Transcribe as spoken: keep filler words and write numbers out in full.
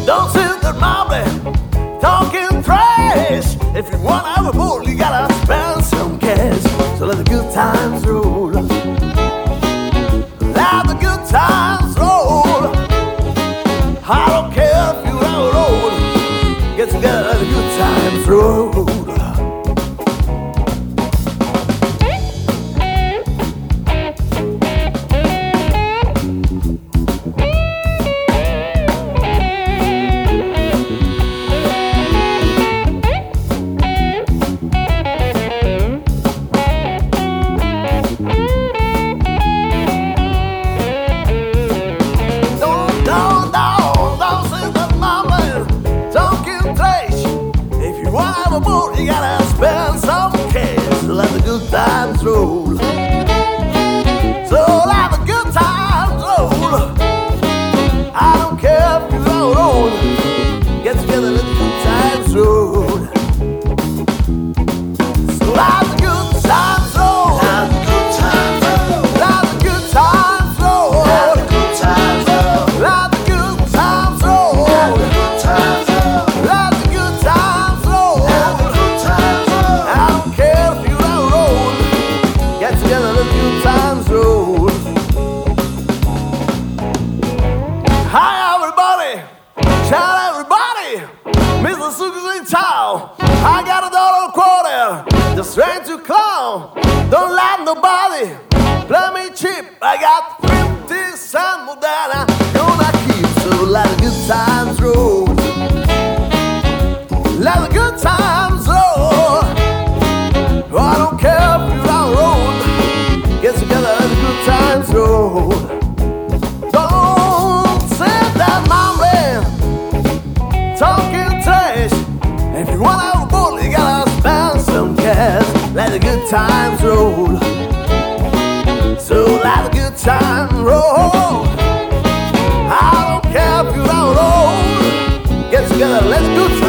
Don't sit there mumbling, talking trash. If you wanna have a ball, you gotta spend some cash. So let the good times roll. Let the good times roll. I don't care if you're out old. Get together, let the good times roll. You gotta spend some cash to let the good times roll. So let the good times roll. I don't care if you're out old. Get together, let the good times roll. So let the good times roll. Let the good times roll. Let the good times roll. Let the good times roll. Let the good times roll. Let the good times roll. Let the good times roll. Together, let the good times roll. Hi, everybody. Shout everybody. Mister Sugar's in town. I got a dollar quarter. Just trying to clown. Don't let nobody play me cheap. I got fifty cent more than I'm gonna keep. So let the good times roll. Let the good times roll. I don't care if you're out road. Get together, let the good times roll. Don't sit there mumbling, talking trash. If you wanna have a ball, you gotta spend some cash. Let the good times roll. So let the good times roll. I don't care if you're out old. Get together, let the good times roll.